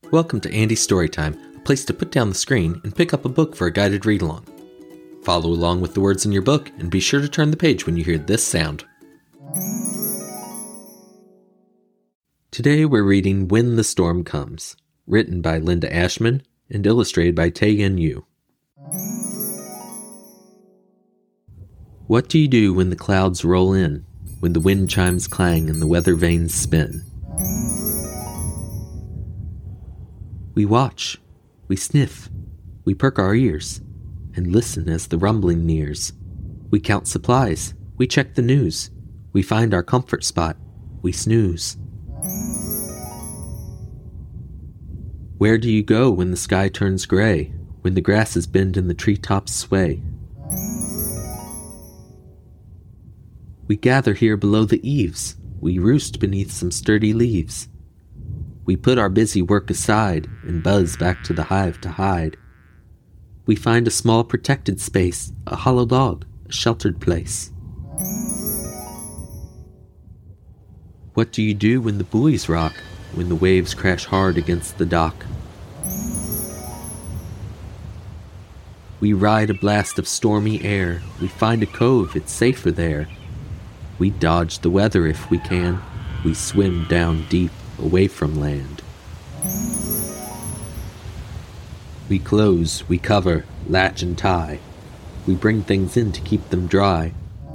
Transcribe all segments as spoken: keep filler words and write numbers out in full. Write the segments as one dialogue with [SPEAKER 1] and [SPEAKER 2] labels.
[SPEAKER 1] Welcome to Andy's Storytime, a place to put down the screen and pick up a book for a guided read-along. Follow along with the words in your book and be sure to turn the page when you hear this sound. Today we're reading When the Storm Comes, written by Linda Ashman and illustrated by Tae-Yin Yu. What do you do when the clouds roll in, when the wind chimes clang and the weather vanes spin? We watch, we sniff, we perk our ears, and listen as the rumbling nears. We count supplies, we check the news, we find our comfort spot, we snooze. Where do you go when the sky turns gray, when the grasses bend and the treetops sway? We gather here below the eaves, we roost beneath some sturdy leaves. We put our busy work aside and buzz back to the hive to hide. We find a small protected space, a hollow log, a sheltered place. What do you do when the buoys rock, when the waves crash hard against the dock? We ride a blast of stormy air, we find a cove, it's safer there. We dodge the weather if we can, we swim down deep away from land. We close, we cover, latch and tie. We bring things in to keep them dry.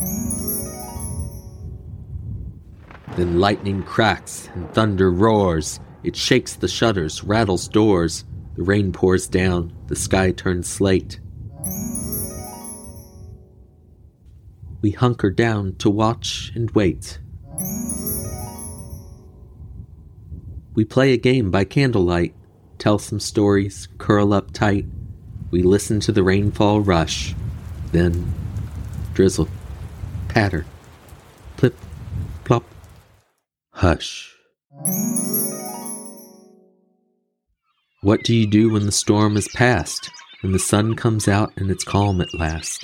[SPEAKER 1] Then lightning cracks and thunder roars. It shakes the shutters, rattles doors. The rain pours down, the sky turns slate. We hunker down to watch and wait. We play a game by candlelight, tell some stories, curl up tight. We listen to the rainfall rush, then drizzle, patter, plip, plop, hush. What do you do when the storm is past, when the sun comes out and it's calm at last?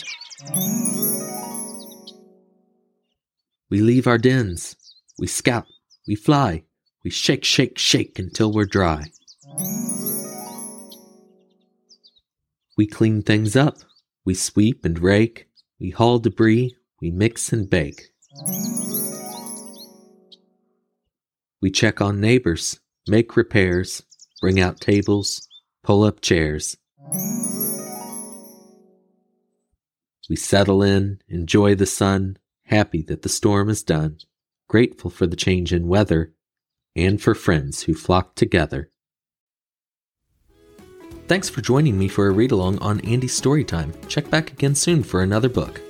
[SPEAKER 1] We leave our dens, we scout, we fly. We shake, shake, shake until we're dry. We clean things up. We sweep and rake. We haul debris. We mix and bake. We check on neighbors, make repairs, bring out tables, pull up chairs. We settle in, enjoy the sun, happy that the storm is done, grateful for the change in weather, and for friends who flock together. Thanks for joining me for a read-along on Andy's Storytime. Check back again soon for another book.